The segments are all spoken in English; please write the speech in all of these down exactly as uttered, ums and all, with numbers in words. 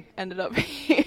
ended up here.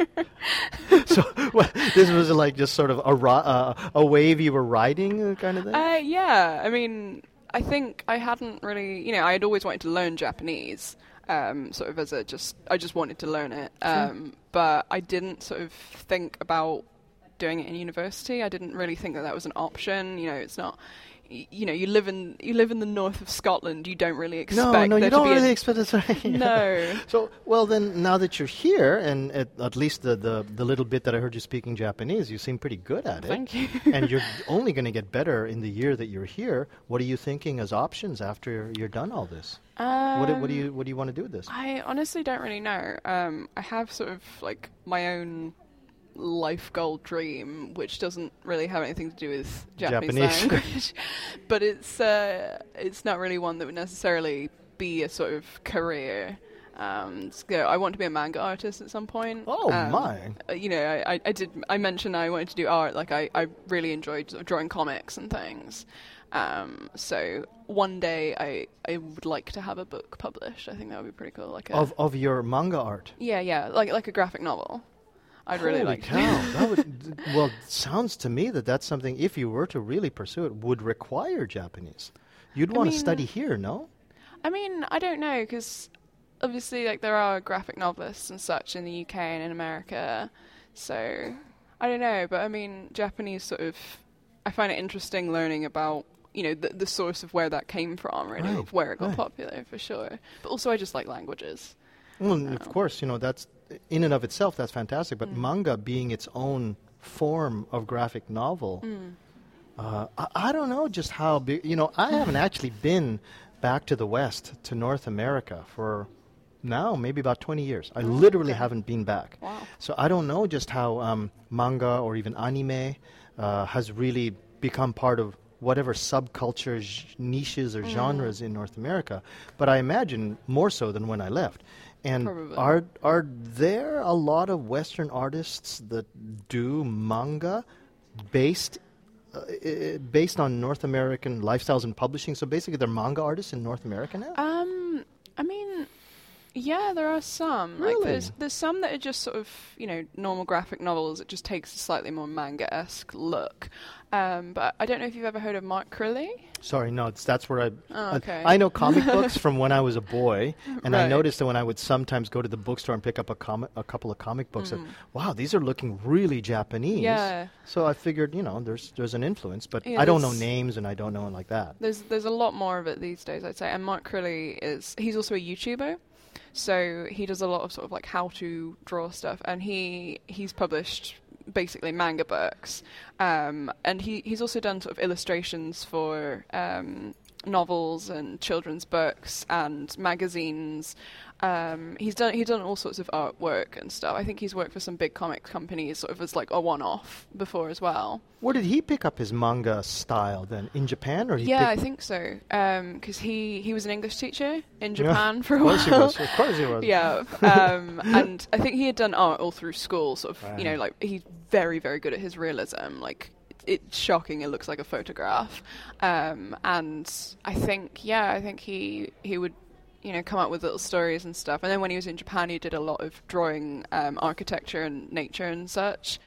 So what, this was like just sort of a ri- uh, a wave you were riding, uh, kind of thing? Uh, yeah, I mean, I think I hadn't really, you know, I had always wanted to learn Japanese, um, sort of as a just, I just wanted to learn it, um, Sure. but I didn't sort of think about doing it in university. I didn't really think that that was an option. You know, it's not. You know, you live in you live in the north of Scotland. You don't really expect. No, no, there you to don't be really a, expect it. Right? No. So, well, then, now that you're here, and at, at least the, the the little bit that I heard you speaking Japanese, you seem pretty good at it. Thank you. And you're only going to get better in the year that you're here. What are you thinking as options after you're, you're done all this? Um, What do, what do you what do you want to do with this? I honestly don't really know. Um, I have sort of like my own life goal dream, which doesn't really have anything to do with Japanese, Japanese. language, but it's uh, it's not really one that would necessarily be a sort of career. Um, so I want to be a manga artist at some point. Oh, um, my. uh, You know, I, I, I did. I mentioned I wanted to do art. Like I, I really enjoyed sort of drawing comics and things. Um, so one day I, I would like to have a book published. I think that would be pretty cool. Like a, Of of your manga art. yeah, yeah, like like a graphic novel. I'd really Holy like to. cow! That would, well, it sounds to me that that's something, if you were to really pursue it, would require Japanese. You'd I want to mean- study here, no? I mean, I don't know, because obviously, like, there are graphic novelists and such in the U K and in America, so I don't know. But I mean, Japanese sort of, I find it interesting learning about, you know, the, the source of where that came from, really, Right, of where it got right. popular, for sure. But also, I just like languages. Well, and of course, you know, that's, in and of itself, that's fantastic. But manga being its own form of graphic novel, uh, I, I don't know just how big, you know, I haven't actually been back to the West, to North America, for now maybe about twenty years. I literally okay. haven't been back. Wow. So I don't know just how um, manga or even anime uh, has really become part of whatever subculture j- niches or genres in North America. But I imagine more so than when I left. And Probably. are are there a lot of Western artists that do manga based uh, i- based on North American lifestyles and publishing? So basically, they're manga artists in North America now. Um, I mean, yeah, there are some. Like, Really? there's there's some that are just sort of, you know, normal graphic novels. It just takes a slightly more manga-esque look. Um, but I don't know if you've ever heard of Mark Crilley. Sorry, no, it's, that's where I. Oh, uh, okay. I know comic books from when I was a boy, and I Right. noticed that when I would sometimes go to the bookstore and pick up a comic, a couple of comic books, that, Mm. wow, these are looking really Japanese. Yeah. So I figured, you know, there's there's an influence, but Yeah, I don't know there's- names and I don't know it like that. There's there's a lot more of it these days, I'd say. And Mark Crilley is he's also a YouTuber, so he does a lot of sort of like how to draw stuff, and he he's published basically manga books, um, and he he's also done sort of illustrations for um, novels and children's books and magazines. Um, he's done he's done all sorts of artwork and stuff. I think he's worked for some big comic companies, sort of as like a one-off before as well. Where did he pick up his manga style then? In Japan, or he Yeah, I picked- think so. Because he, he was an English teacher in Yeah, Japan for a Of course he while. was. Of course he was. Yeah, um, and I think he had done art all through school. Sort of, you know, Right. like he's very, very good at his realism. Like it- it's shocking. It looks like a photograph. Um, and I think, yeah, I think he he would, you know, come up with little stories and stuff. And then when he was in Japan, he did a lot of drawing um, architecture and nature and such.